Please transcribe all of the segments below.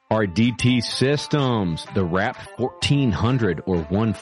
Our DT Systems, the Wrap 1400 or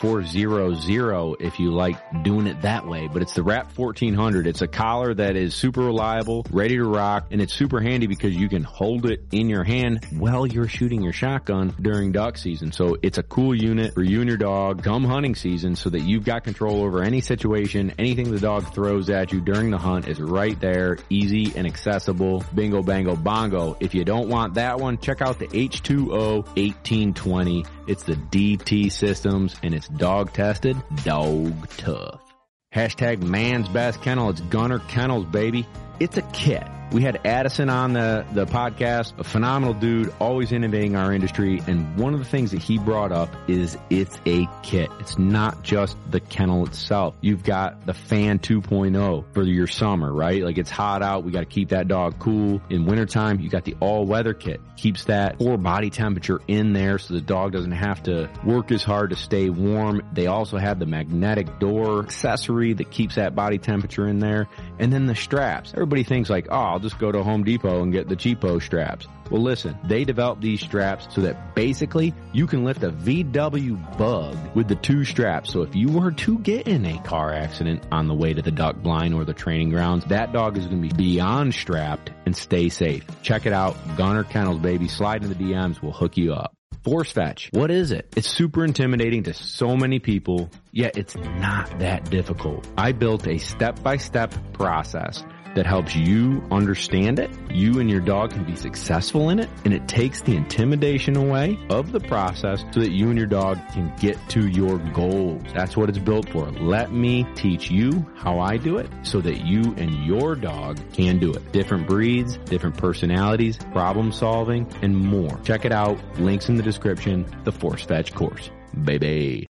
1400 if you like doing it that way, but it's the Wrap 1400. It's a collar that is super reliable, ready to rock, and it's super handy because you can hold it in your hand while you're shooting your shotgun during duck season. So it's a cool unit for you and your dog come hunting season so that you've got control over any situation. Anything the dog throws at you during the hunt is right there, easy and accessible. Bingo, bango, bongo. If you don't want that one, check out the H2O 1820. It's the DT Systems and it's dog tested, dog tough. Hashtag man's best kennel. It's Gunner Kennels, baby. It's a kit. We had Addison on the podcast, a phenomenal dude, always innovating our industry. And one of the things that he brought up is it's a kit. It's not just the kennel itself. You've got the Fan 2.0 for your summer, right? Like it's hot out. We got to keep that dog cool. In wintertime, you got the all-weather kit. Keeps that core body temperature in there so the dog doesn't have to work as hard to stay warm. They also have the magnetic door accessory that keeps that body temperature in there. And then the straps. Everybody thinks like, oh, I'll just go to Home Depot and get the cheapo straps. Well, listen, they developed these straps so that basically you can lift a VW Bug with the two straps. So if you were to get in a car accident on the way to the duck blind or the training grounds, that dog is going to be beyond strapped and stay safe. Check it out. Gunner Kennels, baby. Slide in the DMs. We'll hook you up. Force fetch. What is it? It's super intimidating to so many people, yet it's not that difficult. I built a step-by-step process that helps you understand it. You and your dog can be successful in it, and it takes the intimidation away of the process so that you and your dog can get to your goals. That's what it's built for. Let me teach you how I do it so that you and your dog can do it. Different breeds, different personalities, problem solving, and more. Check it out. Links in the description. The Force Fetch course. Baby.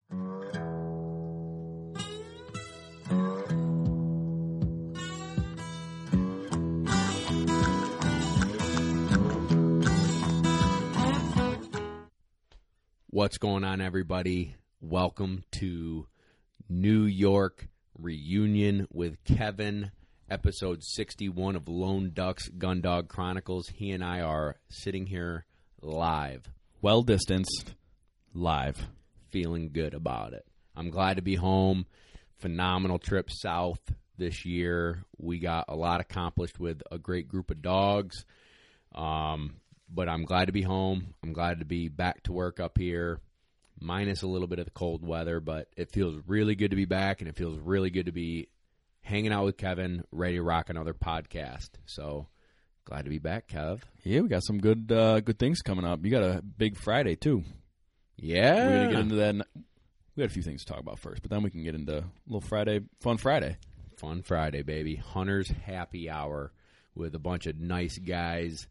What's going on, everybody? Welcome to New York Reunion with Kevin, episode 61 of Lone Ducks Gun Dog Chronicles. He and I are sitting here live. Well-distanced, live. Feeling good about it. I'm glad to be home. Phenomenal trip south this year. We got a lot accomplished with a great group of dogs. But I'm glad to be home. I'm glad to be back to work up here, minus a little bit of the cold weather. But it feels really good to be back, and it feels really good to be hanging out with Kevin, ready to rock another podcast. So glad to be back, Kev. Yeah, we got some good things coming up. You got a big Friday, too. Yeah. We're going to get into that. We got a few things to talk about first, but then we can get into a little Friday, fun Friday. Fun Friday, baby. Hunter's Happy Hour with a bunch of nice guys.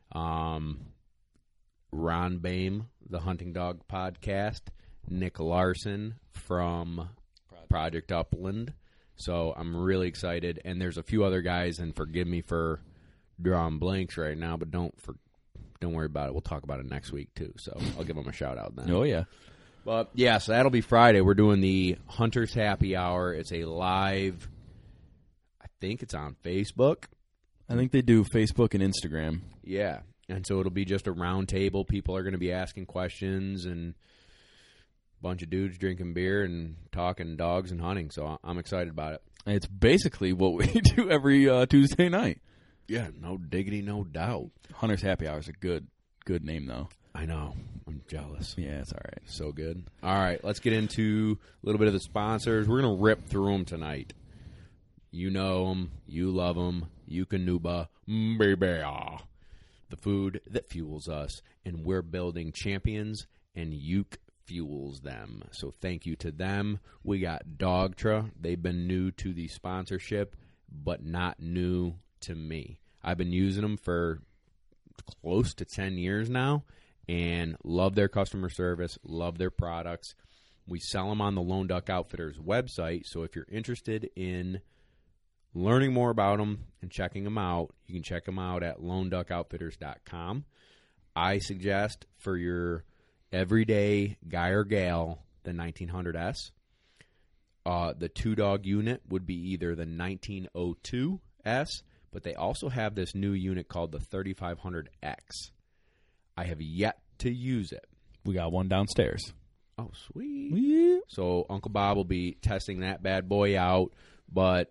Ron Boehm, the Hunting Dog Podcast, Nick Larson from Project Upland. So I'm really excited. And there's a few other guys, and forgive me for drawing blanks right now, but don't worry about it. We'll talk about it next week too. So I'll give them a shout out then. Oh yeah. But yeah, so that'll be Friday. We're doing the Hunter's Happy Hour. It's a live, I think it's on Facebook. I think they do Facebook and Instagram. Yeah, and so it'll be just a round table. People are going to be asking questions, and a bunch of dudes drinking beer and talking dogs and hunting. So I'm excited about it. It's basically what we do every Tuesday night. Yeah, no diggity, no doubt. Hunter's Happy Hour is a good name, though. I know. I'm jealous. Yeah, it's all right. So good. All right, let's get into a little bit of the sponsors. We're going to rip through them tonight. You know them. You love them. Eukanuba, baby. The food that fuels us. And we're building champions, and Uke fuels them. So thank you to them. We got Dogtra. They've been new to the sponsorship, but not new to me. I've been using them for close to 10 years now and love their customer service, love their products. We sell them on the Lone Duck Outfitters website, so if you're interested in learning more about them and checking them out, you can check them out at loneduckoutfitters.com. I suggest for your everyday guy or gal, the 1900S. The two-dog unit would be either the 1902S, but they also have this new unit called the 3500X. I have yet to use it. We got one downstairs. Oh, sweet. Yeah. So Uncle Bob will be testing that bad boy out, but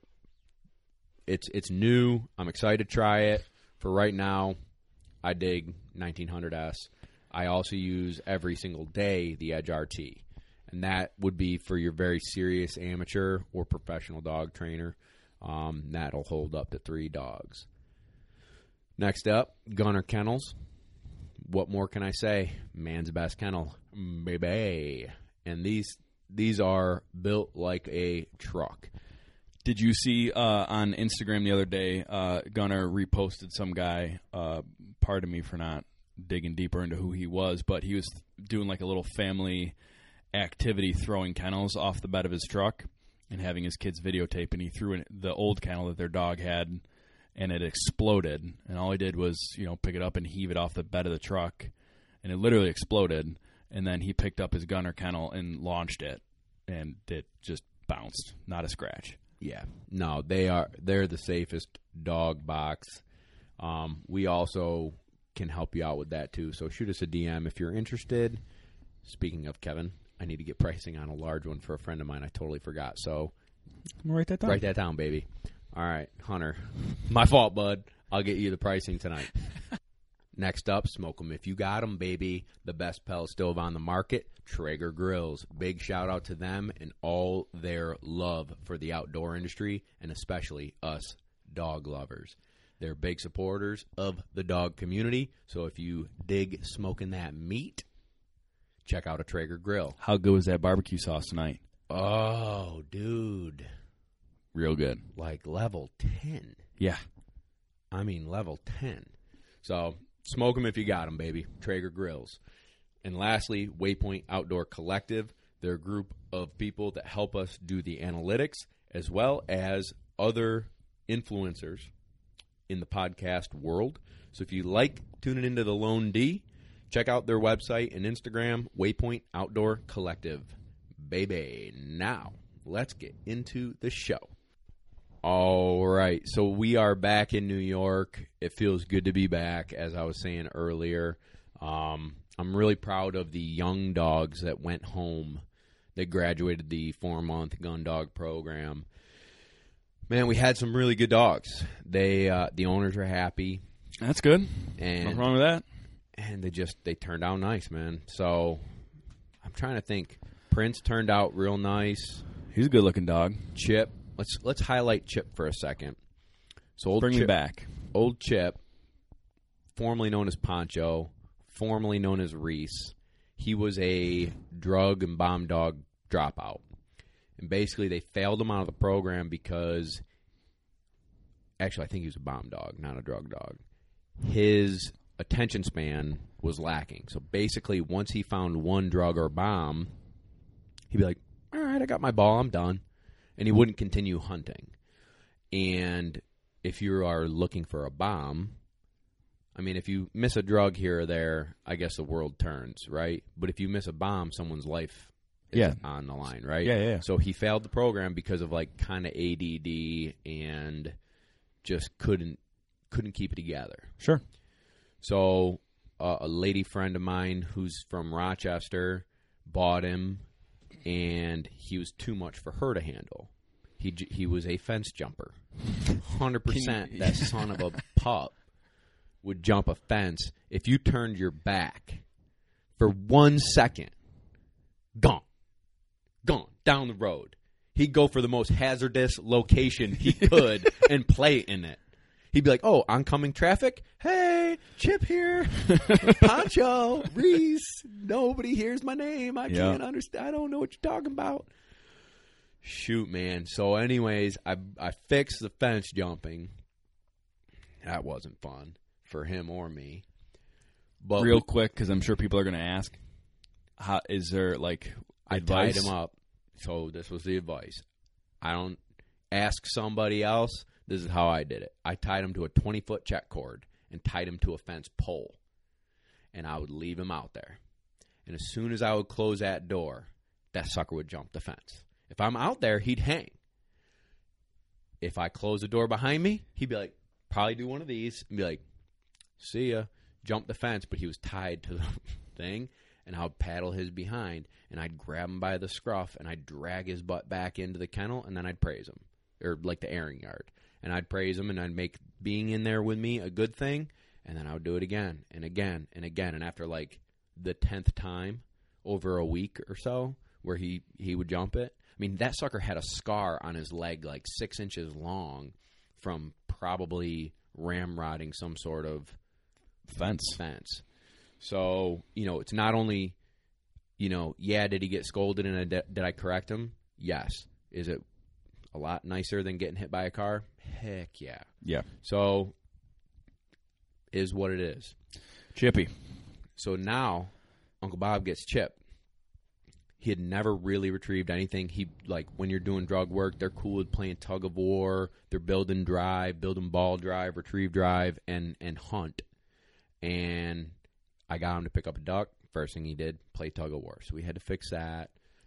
it's new. I'm excited to try it. For right now, I dig 1900S. I also use every single day the Edge RT, and that would be for your very serious amateur or professional dog trainer. That'll hold up to 3 dogs. Next up, Gunner Kennels. What more can I say? Man's best kennel, baby. And these are built like a truck. Did you see on Instagram the other day, Gunner reposted some guy, pardon me for not digging deeper into who he was, but he was doing like a little family activity throwing kennels off the bed of his truck and having his kids videotape, and he threw in the old kennel that their dog had, and it exploded. And all he did was, pick it up and heave it off the bed of the truck, and it literally exploded. And then he picked up his Gunner kennel and launched it, and it just bounced, not a scratch. Yeah, no, they're the safest dog box. We also can help you out with that too. So shoot us a DM if you're interested. Speaking of Kevin, I need to get pricing on a large one for a friend of mine. I totally forgot. So I'm gonna write that down. Write that down, baby. All right, Hunter. My fault, bud. I'll get you the pricing tonight. Next up, smoke them if you got them, baby. The best pellet stove on the market, Traeger Grills. Big shout out to them and all their love for the outdoor industry, and especially us dog lovers. They're big supporters of the dog community, so if you dig smoking that meat, check out a Traeger Grill. How good was that barbecue sauce tonight? Oh, dude. Real good. Like level 10. Yeah. I mean level 10. So smoke them if you got them, baby. Traeger Grills. And lastly, Waypoint Outdoor Collective. They're a group of people that help us do the analytics as well as other influencers in the podcast world. So if you like tuning into the Lone D, check out their website and Instagram, Waypoint Outdoor Collective. Baby. Now, let's get into the show. All right, so we are back in New York. It feels good to be back, as I was saying earlier. I'm really proud of the young dogs that went home. They graduated the 4-month gun dog program. Man, we had some really good dogs. The owners are happy. That's good. And nothing wrong with that. And they turned out nice, man. So I'm trying to think. Prince turned out real nice. He's a good-looking dog. Chip. Let's highlight Chip for a second. So Bring me back. Old Chip, formerly known as Poncho, formerly known as Reese. He was a drug and bomb dog dropout. And basically they failed him out of the program because, actually I think he was a bomb dog, not a drug dog. His attention span was lacking. So basically once he found one drug or bomb, he'd be like, all right, I got my ball, I'm done. And he wouldn't continue hunting. And if you are looking for a bomb, I mean, if you miss a drug here or there, I guess the world turns, right? But if you miss a bomb, someone's life is on the line, right? Yeah. So he failed the program because of like kind of ADD and just couldn't keep it together. Sure. So a lady friend of mine who's from Rochester bought him, and he was too much for her to handle. He was a fence jumper. 100% that son of a pup would jump a fence. If you turned your back for 1 second, gone, down the road. He'd go for the most hazardous location he could and play in it. He'd be like, oh, oncoming traffic? Hey, Chip here. Poncho, Reese. Nobody hears my name. I can't understand. I don't know what you're talking about. Shoot, man. So anyways, I fixed the fence jumping. That wasn't fun for him or me. But real quick, because I'm sure people are going to ask, how, is there like advice? I tied him up. So this was the advice. I don't ask somebody else. This is how I did it. I tied him to a 20-foot check cord and tied him to a fence pole. And I would leave him out there. And as soon as I would close that door, that sucker would jump the fence. If I'm out there, he'd hang. If I close the door behind me, he'd be like, probably do one of these and be like, see ya. jump the fence, but he was tied to the thing, and I would paddle his behind, and I'd grab him by the scruff, and I'd drag his butt back into the kennel, and then I'd praise him, or like the airing yard. And I'd praise him, and I'd make being in there with me a good thing, and then I would do it again and again and again. And after like the 10th time over a week or so where he would jump it, I mean, that sucker had a scar on his leg like 6 inches long from probably ramrodding some sort of fence. So, it's not only, did he get scolded and did I correct him? Yes. Is it a lot nicer than getting hit by a car? Heck yeah. Yeah. So, is what it is. Chippy. So now, Uncle Bob gets Chip. He had never really retrieved anything. He, like, when you're doing drug work, they're cool with playing tug of war. They're building ball drive, retrieve drive, and hunt. And I got him to pick up a duck. First thing he did, play tug of war. So we had to fix that,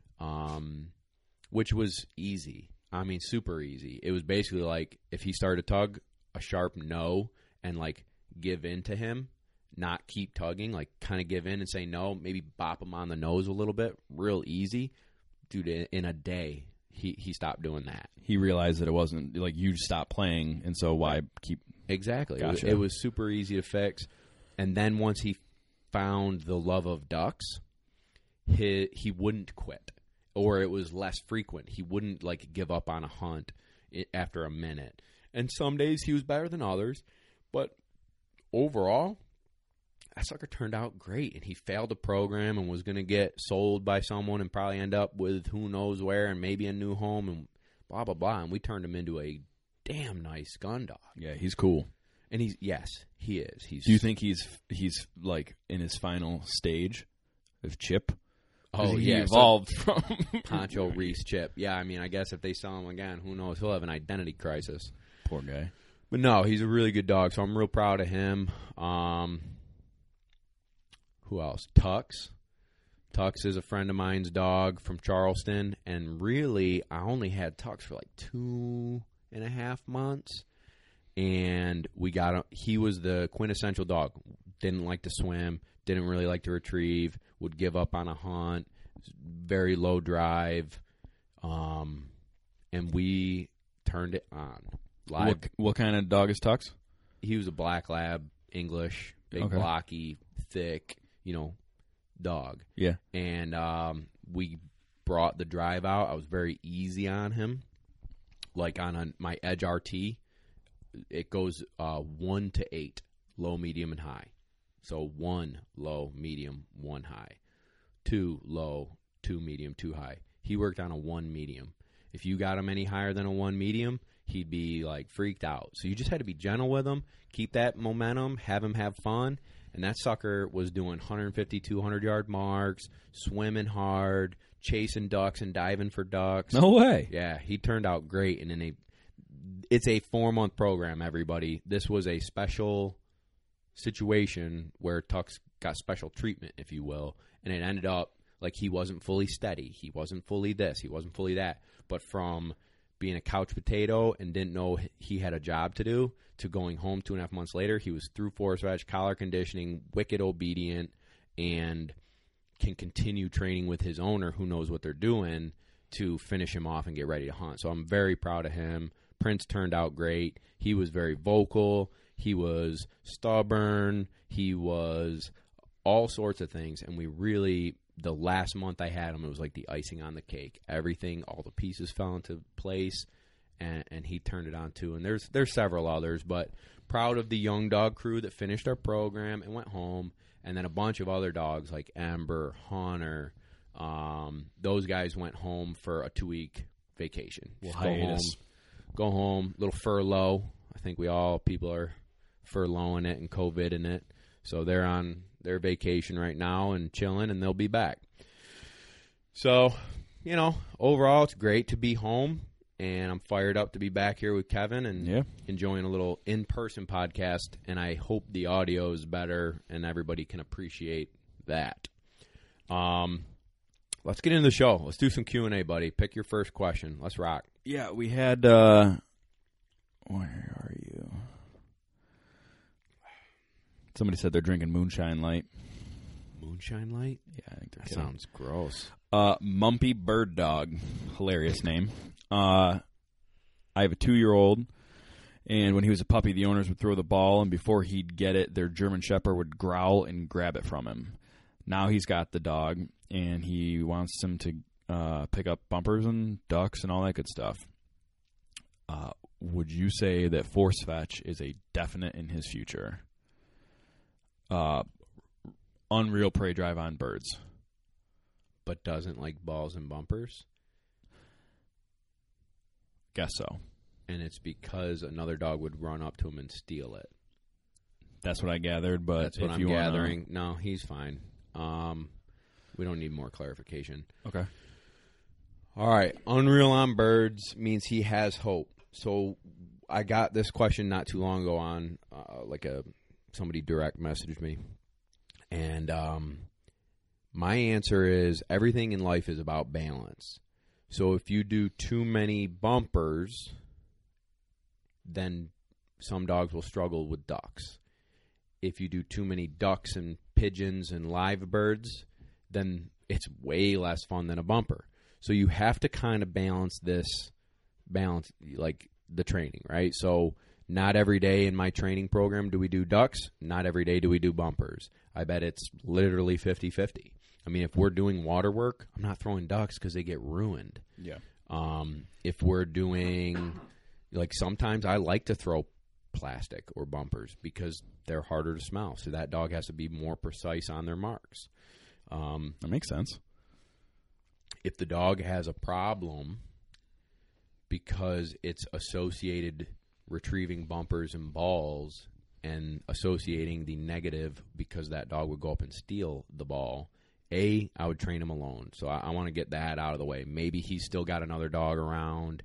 which was easy. I mean, super easy. It was basically like if he started a tug, a sharp no, and, like, give in to him, not keep tugging, like kind of give in and say no, maybe bop him on the nose a little bit, real easy. Dude, in a day, he stopped doing that. He realized that it wasn't, like, you stopped playing, and so why keep... Exactly. Gotcha. It was super easy to fix. And then once he found the love of ducks, he wouldn't quit. Or it was less frequent. He wouldn't, like, give up on a hunt after a minute. And some days he was better than others. But overall, that sucker turned out great. And he failed the program and was going to get sold by someone and probably end up with who knows where and maybe a new home and blah, blah, blah. And we turned him into a damn nice gun dog. Yeah, he's cool. And he is. Do you think he's like in his final stage of Chip? Oh, he yeah. evolved from Poncho Reese Chip. Yeah, I mean, I guess if they sell him again, who knows? He'll have an identity crisis. Poor guy. But no, he's a really good dog, so I'm real proud of him. Who else? Tux. Tux is a friend of mine's dog from Charleston, and really, I only had Tux for like 2.5 months, and we got him. He was the quintessential dog. Didn't like to swim, didn't really like to retrieve, would give up on a hunt, very low drive, and we turned it on. Live. What kind of dog is Tux? He was a black lab, English, big, blocky, thick, dog. Yeah. And we brought the drive out. I was very easy on him. Like on my Edge RT, it goes 1 to 8, low, medium, and high. So 1 low, medium, 1 high. 2 low, 2 medium, 2 high. He worked on a 1 medium. If you got him any higher than a 1 medium, he'd be like freaked out. So you just had to be gentle with him, keep that momentum, have him have fun. And that sucker was doing 150, 200-yard marks, swimming hard, chasing ducks and diving for ducks. No way. Yeah, he turned out great. And it's a 4-month program, everybody. This was a special situation where Tux got special treatment, if you will. And it ended up like he wasn't fully steady. He wasn't fully this. He wasn't fully that. But from being a couch potato and didn't know he had a job to do to going home 2.5 months later, he was through force reg, collar conditioning, wicked obedient, and can continue training with his owner who knows what they're doing to finish him off and get ready to hunt. So I'm very proud of him. Prince turned out great. He was very vocal. He was stubborn. He was all sorts of things. And we really, the last month I had him, it was like the icing on the cake. Everything, all the pieces fell into place, and he turned it on too. And there's several others, but proud of the young dog crew that finished our program and went home. And then a bunch of other dogs like Ember, Hunter, those guys went home for a 2-week vacation. Go home, little furlough. I think people are furloughing it and COVID in it. So they're on their vacation right now and chilling, and they'll be back. So, overall, it's great to be home, and I'm fired up to be back here with Kevin and enjoying a little in-person podcast, and I hope the audio is better and everybody can appreciate that. Let's get into the show. Let's do some Q&A, buddy. Pick your first question. Let's rock. Yeah, we had, where are you? Somebody said they're drinking Moonshine Light. Moonshine Light? Yeah, I think they're That kidding. sounds gross. Mumpy Bird Dog. Hilarious name. I have a 2-year-old, and when he was a puppy, the owners would throw the ball, and before he'd get it, their German Shepherd would growl and grab it from him. Now he's got the dog, and he wants him to pick up bumpers and ducks and all that good stuff. Would you say that force fetch is a definite in his future? Unreal prey drive on birds. But doesn't like balls and bumpers? Guess so. And it's because another dog would run up to him and steal it. That's what I gathered, but That's what if I'm you gathering. No, he's fine. We don't need more clarification. Okay. All right. Unreal on birds means he has hope. So I got this question not too long ago on somebody direct messaged me. And my answer is everything in life is about balance. So if you do too many bumpers, then some dogs will struggle with ducks. If you do too many ducks and pigeons and live birds, then it's way less fun than a bumper. So you have to kind of balance like the training, right? So not every day in my training program do we do ducks. Not every day do we do bumpers. I bet it's literally 50-50. I mean, if we're doing water work, I'm not throwing ducks because they get ruined. Yeah. If we're doing, sometimes I like to throw plastic or bumpers because they're harder to smell. So that dog has to be more precise on their marks. That makes sense. If the dog has a problem because it's associated retrieving bumpers and balls and associating the negative because that dog would go up and steal the ball, I would train him alone. So I want to get that out of the way. Maybe he's still got another dog around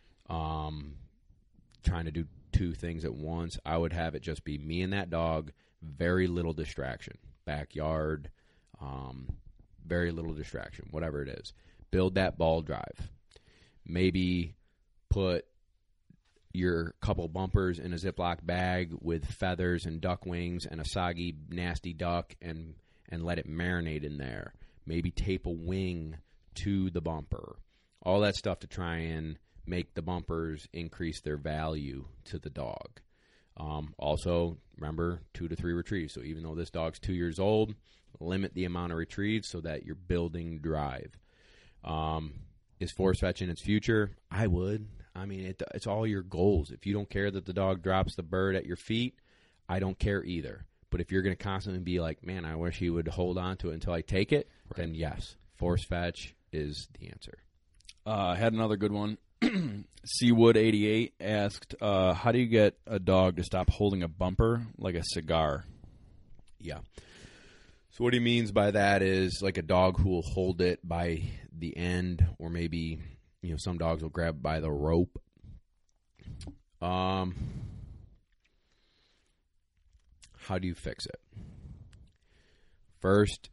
trying to do two things at once. I would have it just be me and that dog, very little distraction. Backyard, very little distraction, whatever it is. Build that ball drive. Maybe put your couple bumpers in a Ziploc bag with feathers and duck wings and a soggy, nasty duck and let it marinate in there. Maybe tape a wing to the bumper. All that stuff to try and make the bumpers increase their value to the dog. Also, remember, 2 to 3 retrieves. So even though this dog's 2 years old, limit the amount of retrieves so that you're building drive. Is force fetch in its future? I would. I mean, it's all your goals. If you don't care that the dog drops the bird at your feet, I don't care either. But if you're going to constantly be like, man, I wish he would hold on to it until I take it, then yes, force fetch is the answer. I had another good one. Seawood88 asked, how do you get a dog to stop holding a bumper like a cigar? Yeah. So what he means by that is like a dog who will hold it by the end, or maybe, some dogs will grab by the rope. How do you fix it? First,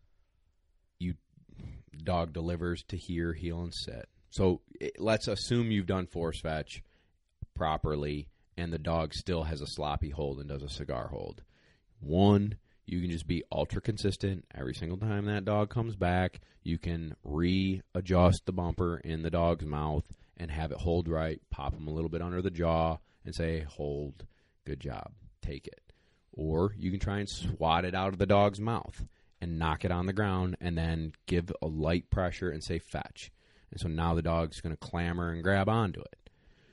dog delivers to hear, heel, and sit. So let's assume you've done force fetch properly and the dog still has a sloppy hold and does a cigar hold. One, you can just be ultra consistent. Every single time that dog comes back, you can readjust the bumper in the dog's mouth and have it hold right, pop him a little bit under the jaw and say, hold, good job, take it. Or you can try and swat it out of the dog's mouth and knock it on the ground and then give a light pressure and say fetch. And so now the dog's going to clamor and grab onto it.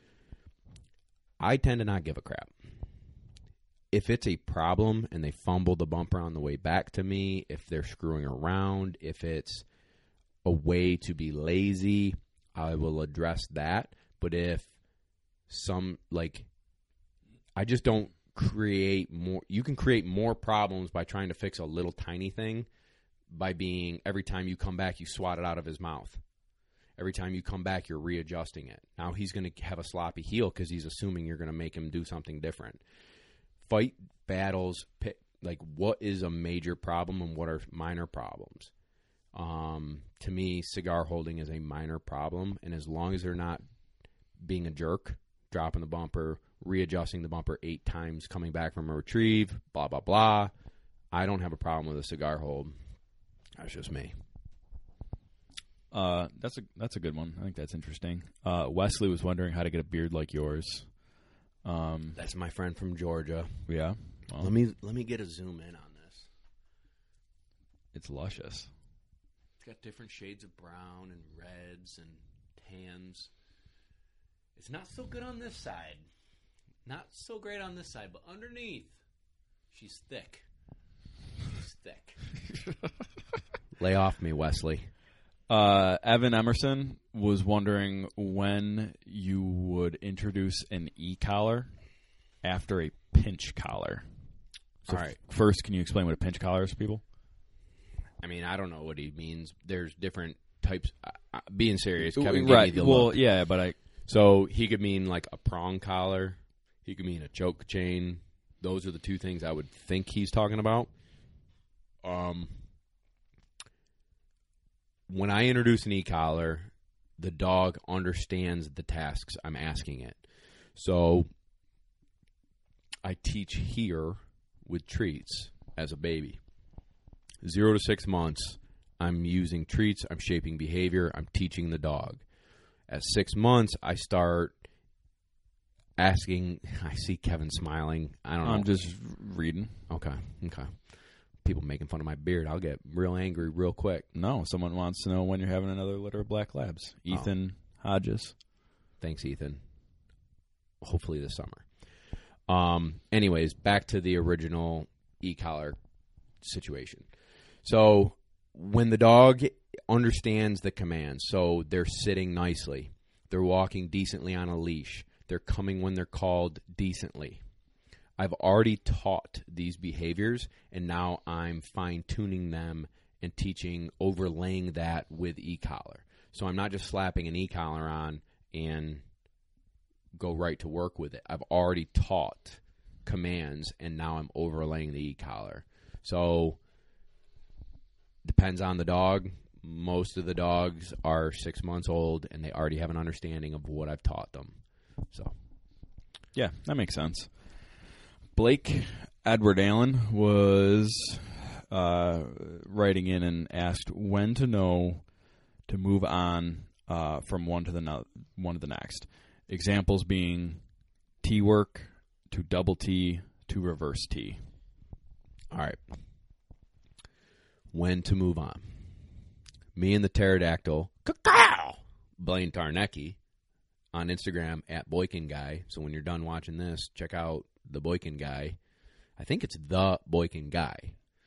I tend to not give a crap. If it's a problem and they fumble the bumper on the way back to me, if they're screwing around, if it's a way to be lazy, I will address that. But if I just don't create more. You can create more problems by trying to fix a little tiny thing by being, every time you come back, you swat it out of his mouth. Every time you come back, you're readjusting it. Now he's going to have a sloppy heel because he's assuming you're going to make him do something different. Fight battles, like what is a major problem and what are minor problems. To me, cigar holding is a minor problem, and as long as they're not being a jerk, dropping the bumper, readjusting the bumper 8 times, coming back from a retrieve, blah, blah, blah, I don't have a problem with a cigar hold. That's just me. That's a good one. I think that's interesting. Wesley was wondering how to get a beard like yours. That's my friend from Georgia. Yeah. Well, Let me get a zoom in on this. it's luscious. It's got different shades of brown and reds and tans. It's not so good on this side. Not so great on this side, but underneath, she's thick. She's thick. Lay off me, Wesley. Evan Emerson was wondering when you would introduce an e-collar after a pinch collar. So All right. First, can you explain what a pinch collar is to people? I mean, I don't know what he means. There's different types. Being serious, Kevin gave Right. me the Well, look. yeah, but So he could mean like a prong collar. He could mean a choke chain. Those are the two things I would think he's talking about. When I introduce an e-collar, the dog understands the tasks I'm asking it. So I teach here with treats as a baby. 0 to 6 months, I'm using treats, I'm shaping behavior, I'm teaching the dog. At 6 months, I start asking. I see Kevin smiling. I don't know. I'm just reading. Okay. People making fun of my beard. I'll get real angry real quick. No, someone wants to know when you're having another litter of black labs. Ethan Hodges. Thanks, Ethan. Hopefully this summer. Anyways, back to the original e-collar situation. So when the dog understands the commands, so they're sitting nicely, they're walking decently on a leash, they're coming when they're called decently. I've already taught these behaviors, and now I'm fine-tuning them and teaching, overlaying that with e-collar. So I'm not just slapping an e-collar on and go right to work with it. I've already taught commands, and now I'm overlaying the e-collar. So depends on the dog. Most of the dogs are 6 months old, and they already have an understanding of what I've taught them. So, Yeah, that makes sense. Blake Edward Allen was writing in and asked when to know to move on from one to the next. Examples being T work to double T to reverse T. all right. When to move on. Me and the pterodactyl, Blaine Tarnecki, on Instagram at Boykin Guy. So when you're done watching this, check out the Boykin Guy. I think it's the Boykin Guy.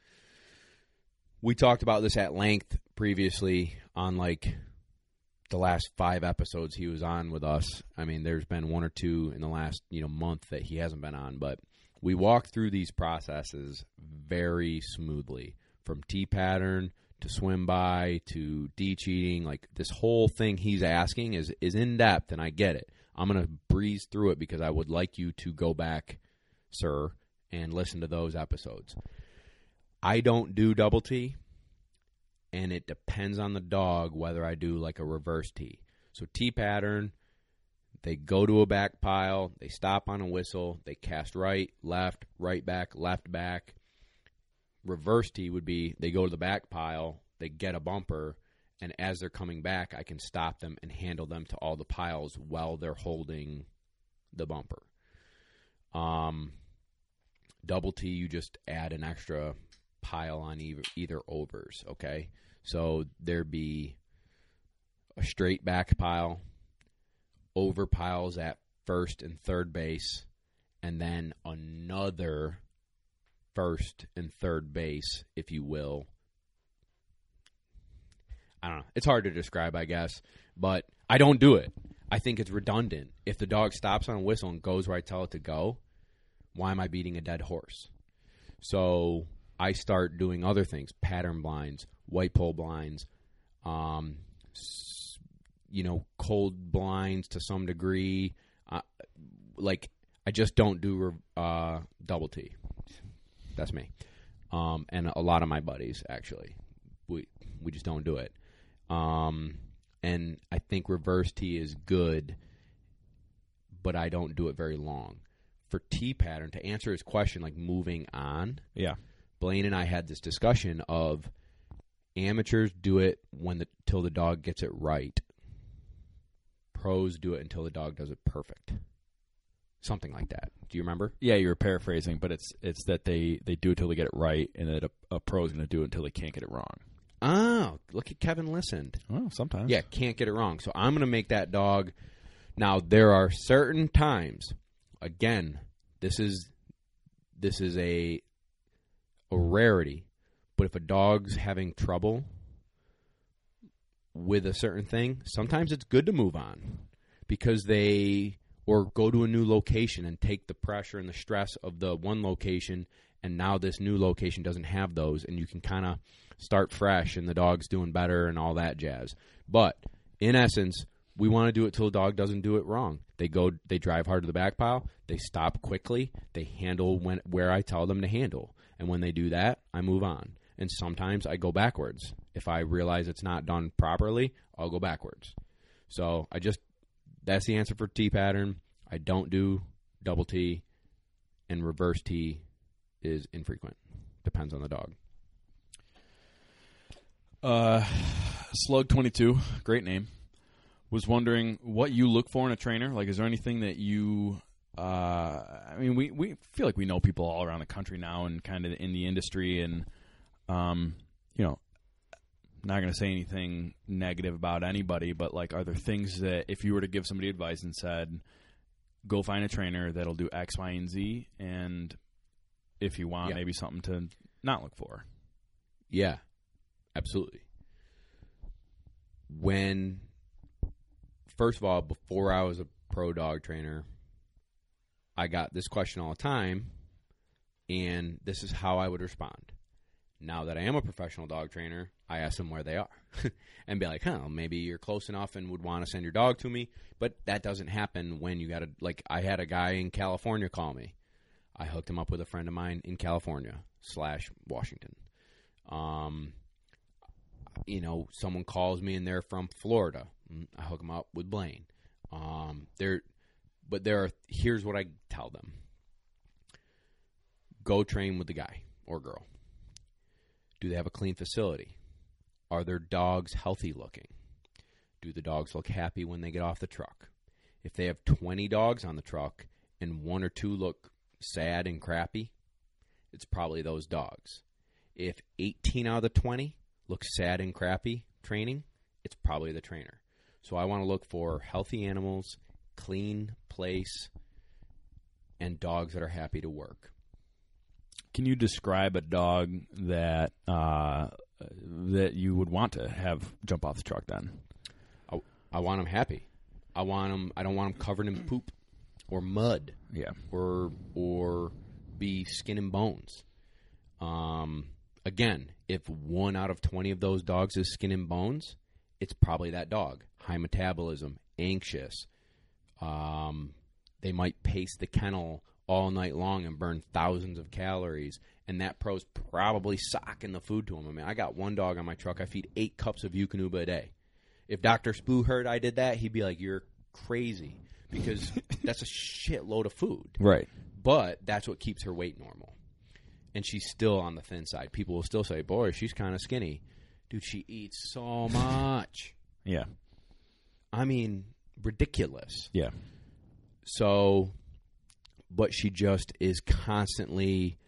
We talked about this at length previously on like the last 5 episodes he was on with us. I mean, there's been 1 or 2 in the last month that he hasn't been on, but we walked through these processes very smoothly, from T-pattern to swim by to D-cheating. Like, this whole thing he's asking is in depth, and I get it. I'm going to breeze through it because I would like you to go back, sir, and listen to those episodes. I don't do double T, and it depends on the dog whether I do like a reverse T. So T-pattern, they go to a back pile, they stop on a whistle, they cast right, left back, left back. Reverse T would be they go to the back pile, they get a bumper, and as they're coming back, I can stop them and handle them to all the piles while they're holding the bumper. Double T, you just add an extra pile on either overs, okay? So there'd be a straight back pile, over piles at first and third base, and then another first and third base, if you will. I don't know. It's hard to describe, I guess, but I don't do it. I think it's redundant. If the dog stops on a whistle and goes where I tell it to go, why am I beating a dead horse? So I start doing other things, pattern blinds, white pole blinds, cold blinds to some degree. I just don't do double T. That's me. And a lot of my buddies, actually. We just don't do it. And I think reverse T is good, but I don't do it very long. For T pattern, to answer his question, like moving on, Yeah. Blaine and I had this discussion of amateurs do it till the dog gets it right. Pros do it until the dog does it perfect. Something like that. Do you remember? Yeah, you were paraphrasing, but it's that they do it till they get it right, and that a pro's going to do it until they can't get it wrong. Oh, look at Kevin listened. Well, sometimes. Yeah, can't get it wrong. So I'm going to make that dog. Now, there are certain times, again, this is a rarity, but if a dog's having trouble with a certain thing, sometimes it's good to move on because or go to a new location and take the pressure and the stress of the one location, and now this new location doesn't have those, and you can kind of start fresh, and the dog's doing better and all that jazz. But in essence, we want to do it till the dog doesn't do it wrong. They drive hard to the back pile, they stop quickly, they handle where I tell them to handle, and when they do that, I move on. And sometimes I go backwards. If I realize it's not done properly, I'll go backwards. So that's the answer for T pattern. I don't do double T, and reverse T is infrequent. Depends on the dog. Slug22, great name. Was wondering what you look for in a trainer. Like, is there anything that you? I mean, we feel like we know people all around the country now, and kind of in the industry, and not going to say anything negative about anybody, but like, are there things that if you were to give somebody advice and said, go find a trainer that'll do X, Y, and Z, and if you want, maybe something to not look for? Yeah, absolutely. First of all, before I was a pro dog trainer, I got this question all the time, and this is how I would respond. Now that I am a professional dog trainer, I ask them where they are and be like, maybe you're close enough and would want to send your dog to me, but that doesn't happen when you got to, like, I had a guy in California call me. I hooked him up with a friend of mine in California / Washington. Someone calls me and they're from Florida. I hook them up with Blaine. Here's what I tell them. Go train with the guy or girl. Do they have a clean facility? Are their dogs healthy looking? Do the dogs look happy when they get off the truck? If they have 20 dogs on the truck and 1 or 2 look sad and crappy, it's probably those dogs. If 18 out of the 20 look sad and crappy training, it's probably the trainer. So I want to look for healthy animals, clean place, and dogs that are happy to work. Can you describe a dog that you would want to have jump off the truck then? I want them happy. I don't want them covered in poop or mud. Yeah. Or be skin and bones. Again, if 1 out of 20 of those dogs is skin and bones, it's probably that dog. High metabolism, anxious. They might pace the kennel all night long and burn thousands of calories, and that pro's probably socking the food to him. I mean, I got one dog on my truck. I feed 8 cups of Eukanuba a day. If Dr. Spoo heard I did that, he'd be like, you're crazy, because that's a shitload of food. Right. But that's what keeps her weight normal. And she's still on the thin side. People will still say, boy, she's kind of skinny. Dude, she eats so much. Yeah. I mean, ridiculous. Yeah. So, but she just is constantly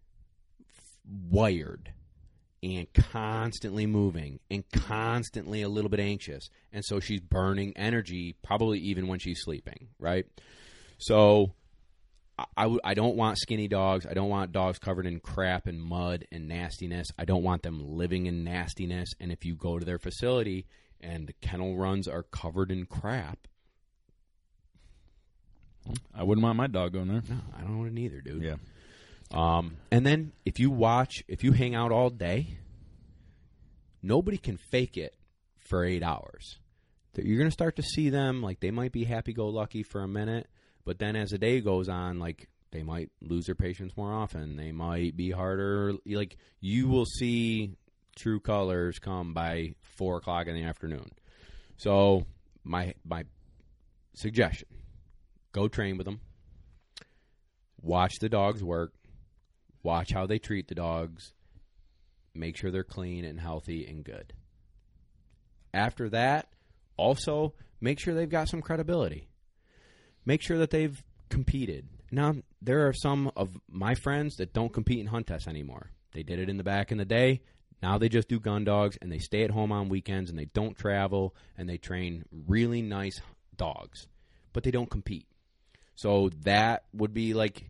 wired and constantly moving and constantly a little bit anxious. And so she's burning energy probably even when she's sleeping, right? So I don't want skinny dogs. I don't want dogs covered in crap and mud and nastiness. I don't want them living in nastiness. And if you go to their facility and the kennel runs are covered in crap, I wouldn't want my dog going there. No, I don't want it either, dude. Yeah. And then if you hang out all day, nobody can fake it for 8 hours. You're going to start to see them, like, they might be happy-go-lucky for a minute, but then as the day goes on, like, they might lose their patience more often. They might be harder. Like, you will see true colors come by 4 o'clock in the afternoon. So my suggestion, go train with them. Watch the dogs work. Watch how they treat the dogs. Make sure they're clean and healthy and good. After that, also, make sure they've got some credibility. Make sure that they've competed. Now, there are some of my friends that don't compete in hunt tests anymore. They did it in the back in the day. Now they just do gun dogs, and they stay at home on weekends, and they don't travel, and they train really nice dogs. But they don't compete. So that would be like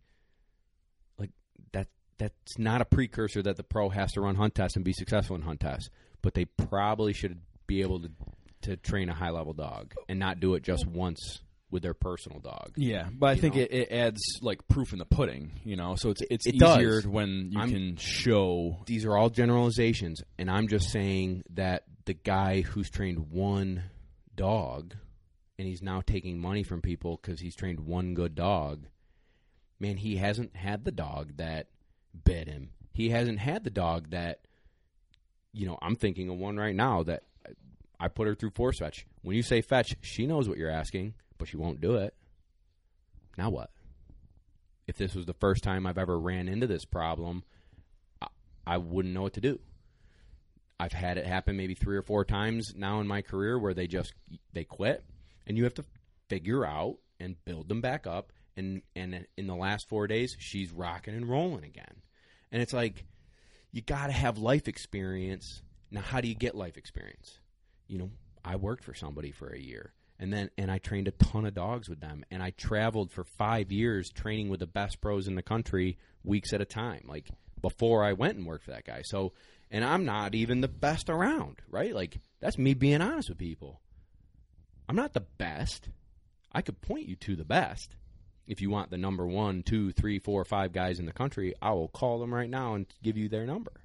that's not a precursor that the pro has to run hunt tests and be successful in hunt tests. But they probably should be able to train a high-level dog and not do it just once with their personal dog. Yeah, but I think it adds like proof in the pudding, so it's it easier does. when you can show. These are all generalizations, and I'm just saying that the guy who's trained one dog and he's now taking money from people because he's trained one good dog, man, he hasn't had the dog that bit him. He hasn't had the dog that, I'm thinking of one right now that I put her through force fetch. When you say fetch, she knows what you're asking, but she won't do it. Now what? If this was the first time I've ever ran into this problem, I wouldn't know what to do. I've had it happen maybe 3 or 4 times now in my career where they quit, and you have to figure out and build them back up. And in the last 4 days, she's rocking and rolling again. And it's like, you got to have life experience. Now, how do you get life experience? I worked for somebody for a year, and I trained a ton of dogs with them, and I traveled for 5 years training with the best pros in the country weeks at a time, like before I went and worked for that guy. So, and I'm not even the best around, right? Like, that's me being honest with people. I'm not the best. I could point you to the best. If you want the number 1, 2, 3, 4, 5 guys in the country, I will call them right now and give you their number.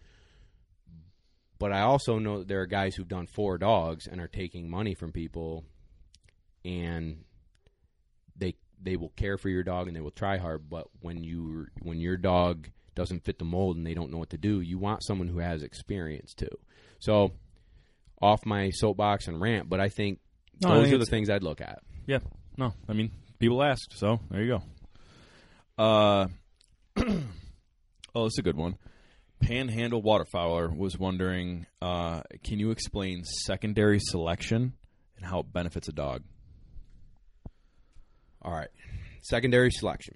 But I also know that there are guys who've done 4 dogs and are taking money from people, and they will care for your dog and they will try hard. But when your dog doesn't fit the mold and they don't know what to do, you want someone who has experience too. So, off my soapbox and rant, but I think those are the things I'd look at. Yeah. No, I mean, people asked, so there you go. This is a good one. Panhandle Waterfowler was wondering, can you explain secondary selection and how it benefits a dog? All right. Secondary selection.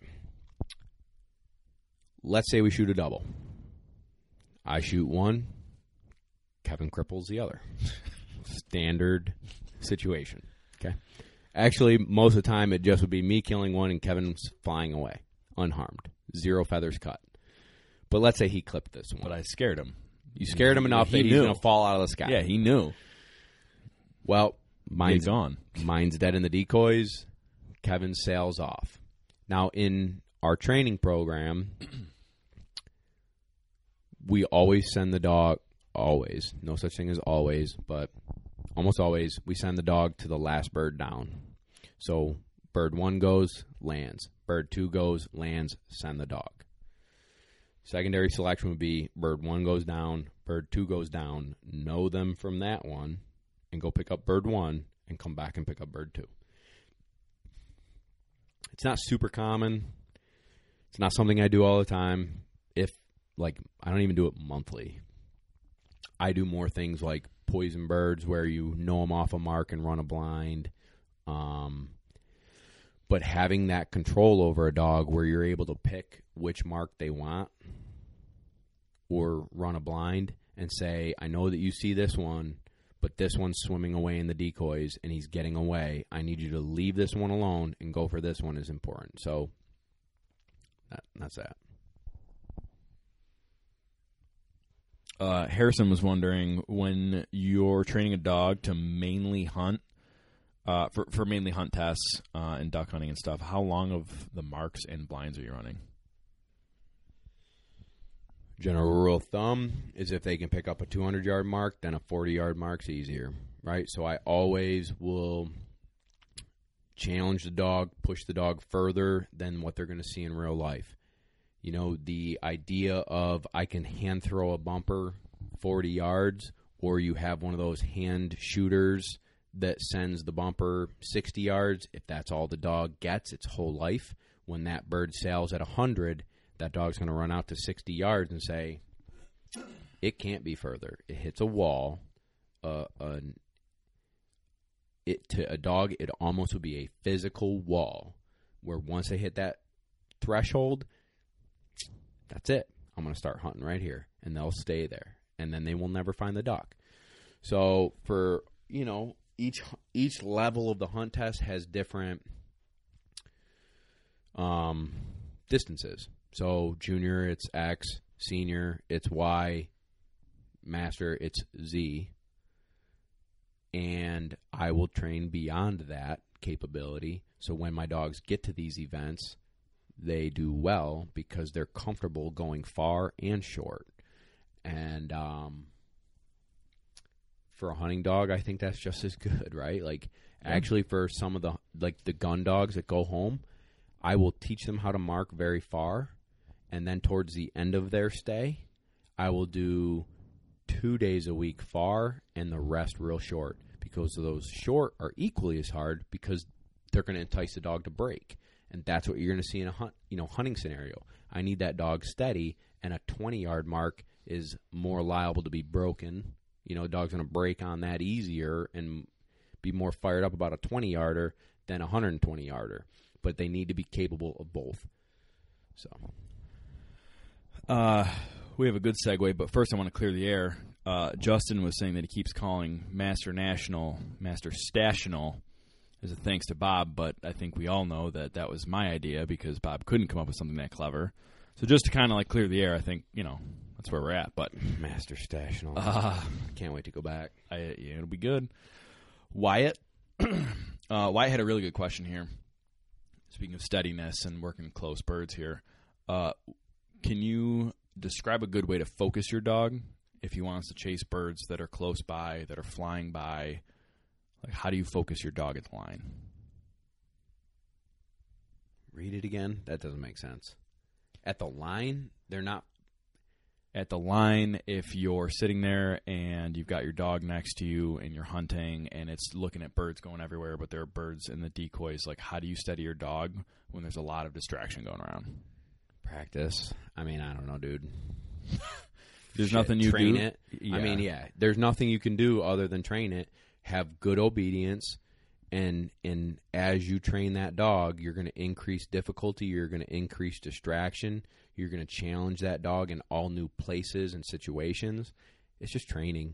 Let's say we shoot a double. I shoot one. Kevin cripples the other. Standard situation. Okay. Actually, most of the time, it just would be me killing one and Kevin's flying away, unharmed. 0 feathers cut. But let's say he clipped this one. But I scared him. You scared him enough that he's going to fall out of the sky. Yeah, he knew. Well, mine's gone. Mine's dead in the decoys. Kevin sails off. Now, in our training program, we always send the dog, always, no such thing as always, but almost always, we send the dog to the last bird down. So bird 1 goes, lands. Bird 2 goes, lands, send the dog. Secondary selection would be bird 1 goes down, bird 2 goes down, know them from that one, and go pick up bird 1 and come back and pick up bird 2. It's not super common. It's not something I do all the time. I don't even do it monthly. I do more things like poison birds where you know them off a mark and run a blind. But having that control over a dog where you're able to pick which mark they want or run a blind and say, I know that you see this one, but this one's swimming away in the decoys and he's getting away. I need you to leave this one alone and go for this one is important. So that's that. Harrison was wondering, when you're training a dog to mainly hunt, for mainly hunt tests and duck hunting and stuff, how long of the marks and blinds are you running? General rule of thumb is if they can pick up a 200-yard mark, then a 40-yard mark's easier, right? So I always will challenge the dog, push the dog further than what they're going to see in real life. You know, the idea of I can hand throw a bumper 40 yards, or you have one of those hand shooters that sends the bumper 60 yards. If that's all the dog gets its whole life, when that bird sails at 100, that dog's going to run out to 60 yards and say, it can't be further. It hits a wall. To a dog, it almost would be a physical wall where once they hit that threshold, that's it. I'm going to start hunting right here, and they'll stay there, and then they will never find the duck. So for, each level of the hunt test has different distances. So junior, it's X. Senior, it's Y. Master, it's Z. And I will train beyond that capability. So when my dogs get to these events, they do well because they're comfortable going far and short. And for a hunting dog, I think that's just as good, right? Like, actually, for some of the gun dogs that go home, I will teach them how to mark very far. And then towards the end of their stay, I will do 2 days a week far and the rest real short, because those short are equally as hard because they're going to entice the dog to break. And that's what you're going to see in a hunting scenario. I need that dog steady, and a 20-yard mark is more liable to be broken. A dog's going to break on that easier and be more fired up about a 20-yarder than a 120-yarder. But they need to be capable of both. So, we have a good segue, but first I want to clear the air. Justin was saying that he keeps calling Master Stational as a thanks to Bob, but I think we all know that was my idea because Bob couldn't come up with something that clever. So just to kind of clear the air, I think, that's where we're at. But Master Stational. I can't wait to go back. It'll be good. Wyatt. Wyatt had a really good question here. Speaking of steadiness and working close birds here, can you describe a good way to focus your dog if he wants to chase birds that are close by, that are flying by? How do you focus your dog at the line? Read it again. That doesn't make sense. At the line, they're not. At the line, if you're sitting there and you've got your dog next to you and you're hunting and it's looking at birds going everywhere, but there are birds in the decoys, how do you steady your dog when there's a lot of distraction going around? Practice. I don't know, dude. There's nothing you train do. It. Yeah. There's nothing you can do other than train it. Have good obedience, and as you train that dog, you're going to increase difficulty. You're going to increase distraction. You're going to challenge that dog in all new places and situations. It's just training.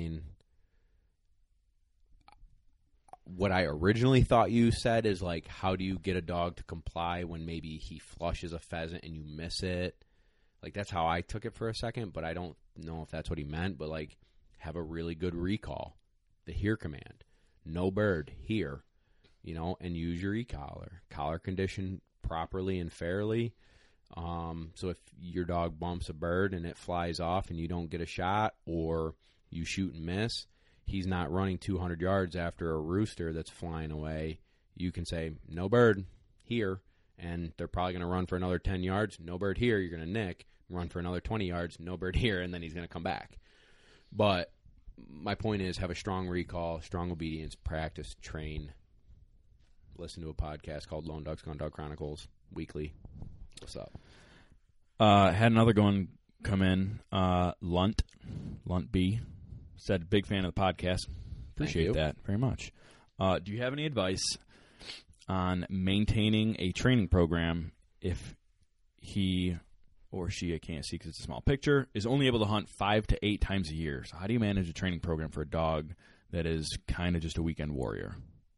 What I originally thought you said is how do you get a dog to comply when maybe he flushes a pheasant and you miss it? That's how I took it for a second, but I don't know if that's what he meant. But have a really good recall. The hear command, no bird, hear, and use your e-collar. Collar condition properly and fairly. So if your dog bumps a bird and it flies off and you don't get a shot, or you shoot and miss, he's not running 200 yards after a rooster that's flying away. You can say, no bird, here, and they're probably going to run for another 10 yards. No bird here, you're going to nick. Run for another 20 yards, no bird here, and then he's going to come back. But my point is, have a strong recall, strong obedience, practice, train. Listen to a podcast called Lone Dogs, Gun Dog Chronicles weekly. What's up? Had another one come in. Lunt B said, big fan of the podcast. Appreciate that very much. Do you have any advice on maintaining a training program if he or she, I can't see because it's a small picture, is only able to hunt 5 to 8 times a year? So how do you manage a training program for a dog that is kind of just a weekend warrior?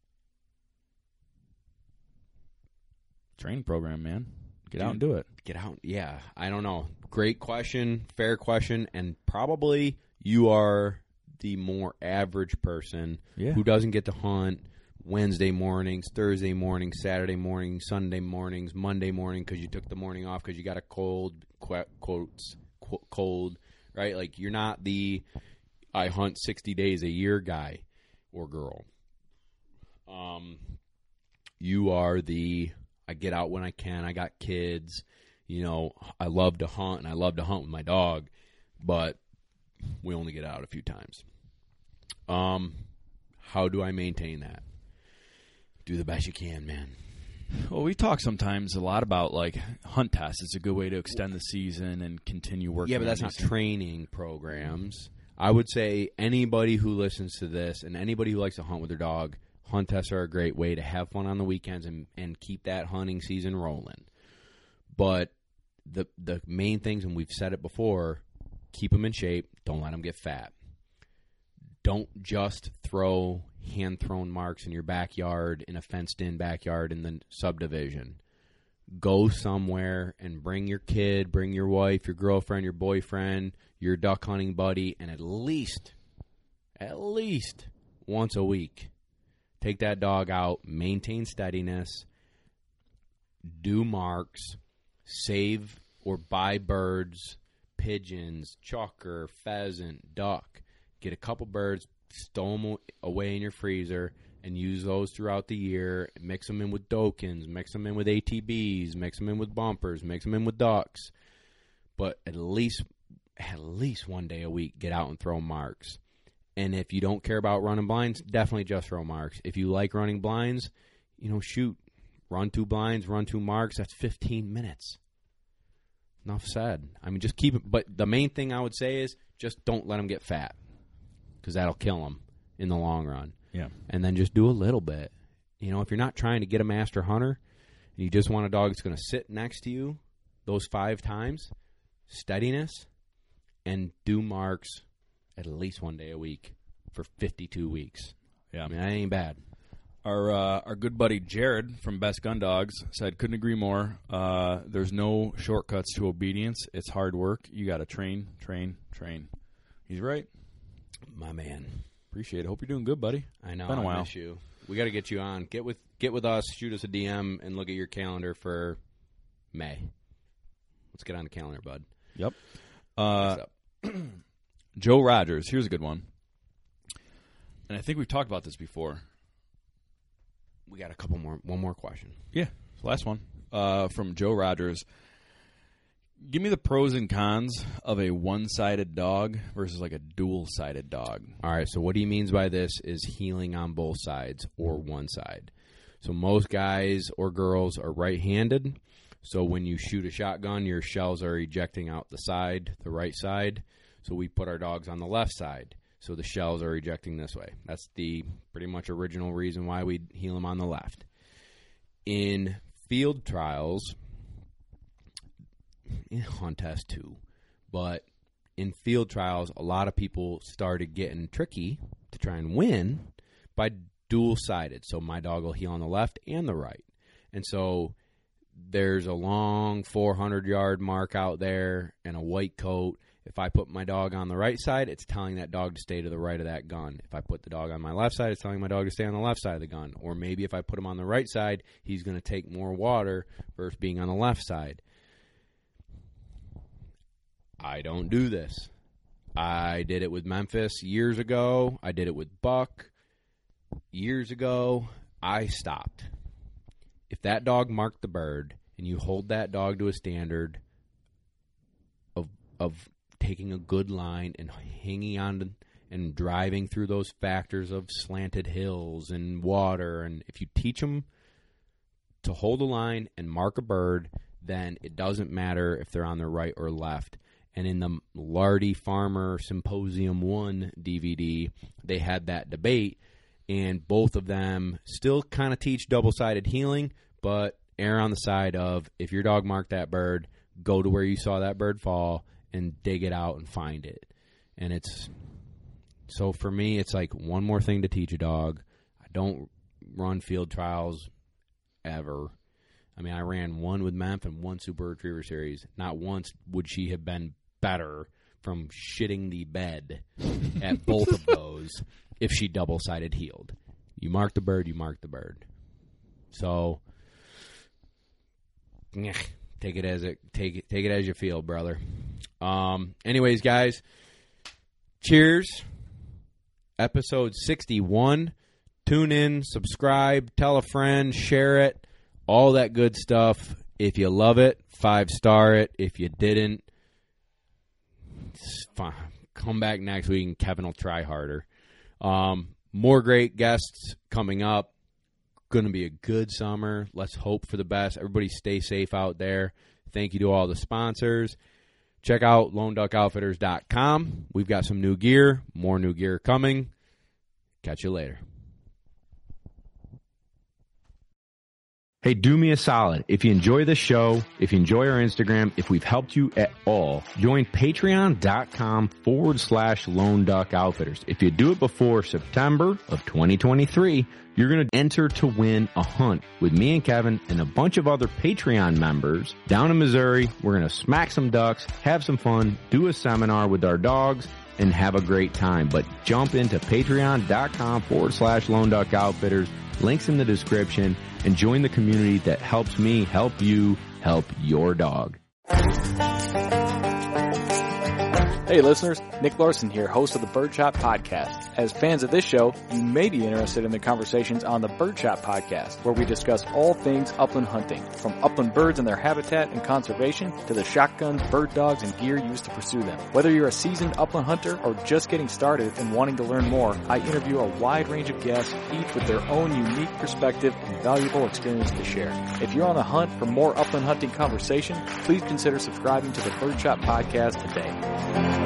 Training program, man. Get out and do it. Get out. Yeah. I don't know. Great question. Fair question. And probably you are the more average person who doesn't get to hunt Wednesday mornings, Thursday mornings, Saturday mornings, Sunday mornings, Monday morning because you took the morning off because you got a cold, right? You're not the I hunt 60 days a year guy or girl. You are the I get out when I can. I got kids. I love to hunt, and I love to hunt with my dog, but we only get out a few times. How do I maintain that? Do the best you can, man. Well, we talk sometimes a lot about like hunt tests. It's a good way to extend the season and continue working. Yeah, but that's not training programs. I would say anybody who listens to this and anybody who likes to hunt with their dog, hunt tests are a great way to have fun on the weekends and keep that hunting season rolling. But the main things, and we've said it before, keep them in shape. Don't let them get fat. Don't just throw hand-thrown marks in your backyard, in a fenced-in backyard in the subdivision. Go somewhere and bring your kid, bring your wife, your girlfriend, your boyfriend, your duck hunting buddy, and at least once a week, take that dog out, maintain steadiness, do marks, save or buy birds, pigeons, chukar, pheasant, duck. Get a couple birds, stow them away in your freezer, and use those throughout the year. Mix them in with dokens, mix them in with ATBs, mix them in with bumpers, mix them in with ducks. But at least one day a week, get out and throw marks. And if you don't care about running blinds, definitely just throw marks. If you like running blinds, shoot. Run 2 blinds, run 2 marks. That's 15 minutes. Enough said. I mean, just keep it. But the main thing I would say is just don't let them get fat, because that'll kill them in the long run. Yeah. And then just do a little bit. If you're not trying to get a master hunter, and you just want a dog that's going to sit next to you those 5 times, steadiness, and do marks at least one day a week for 52 weeks. Yeah. I mean, that ain't bad. Our good buddy Jared from Best Gun Dogs said, couldn't agree more. There's no shortcuts to obedience. It's hard work. You got to train. He's right. My man. Appreciate it. Hope you're doing good, buddy. I know. Been a while. I miss you. We got to get you on. Get with us. Shoot us a DM and look at your calendar for May. Let's get on the calendar, bud. Yep. Joe Rogers. Here's a good one. And I think we've talked about this before. We got a couple more. One more question. Yeah. Last one. From Joe Rogers. Give me the pros and cons of a one-sided dog versus like a dual-sided dog. All right, so what he means by this is healing on both sides or one side. So most guys or girls are right-handed. So when you shoot a shotgun, your shells are ejecting out the right side. So we put our dogs on the left side. So the shells are ejecting this way. That's the pretty much original reason why we heal them on the left. In field trials, in hunt test too, but in field trials, a lot of people started getting tricky to try and win by dual-sided. So my dog will heal on the left and the right. And so there's a long 400-yard mark out there and a white coat. If I put my dog on the right side, it's telling that dog to stay to the right of that gun. If I put the dog on my left side, it's telling my dog to stay on the left side of the gun. Or maybe if I put him on the right side, he's going to take more water versus being on the left side. I don't do this. I did it with Memphis years ago. I did it with Buck years ago. I stopped. If that dog marked the bird and you hold that dog to a standard of taking a good line and hanging on and driving through those factors of slanted hills and water, and if you teach them to hold a line and mark a bird, then it doesn't matter if they're on the right or left. And in the Lardy Farmer Symposium 1 DVD, they had that debate, and both of them still kind of teach double-sided healing, but err on the side of, if your dog marked that bird, go to where you saw that bird fall and dig it out and find it. And so for me, it's like one more thing to teach a dog. I don't run field trials ever. I mean, I ran one with Memph and one Super Retriever Series. Not once would she have been better from shitting the bed at both of those if she double-sided healed. You mark the bird, you mark the bird. So, take it as you feel, brother. Anyways, guys, cheers. Episode 61. Tune in, subscribe, tell a friend, share it, all that good stuff. If you love it, 5-star it. If you didn't, it's fine. Come back next week and Kevin will try harder. More great guests coming up. going to be a good summer. Let's hope for the best. Everybody stay safe out there. Thank you to all the sponsors. Check out LoneDuckOutfitters.com. We've got some new gear, more new gear coming. Catch you later. Hey, do me a solid. If you enjoy the show, if you enjoy our Instagram, if we've helped you at all, join patreon.com/Lone Duck Outfitters. If you do it before September of 2023, you're going to enter to win a hunt with me and Kevin and a bunch of other Patreon members down in Missouri. We're going to smack some ducks, have some fun, do a seminar with our dogs, and have a great time. But jump into patreon.com/Lone Duck Outfitters. Links in the description, and join the community that helps me help you help your dog. Hey listeners, Nick Larson here, host of the Birdshot Podcast. As fans of this show, you may be interested in the conversations on the Birdshot Podcast, where we discuss all things upland hunting, from upland birds and their habitat and conservation, to the shotguns, bird dogs, and gear used to pursue them. Whether you're a seasoned upland hunter or just getting started and wanting to learn more, I interview a wide range of guests, each with their own unique perspective and valuable experience to share. If you're on the hunt for more upland hunting conversation, please consider subscribing to the Birdshot Podcast today.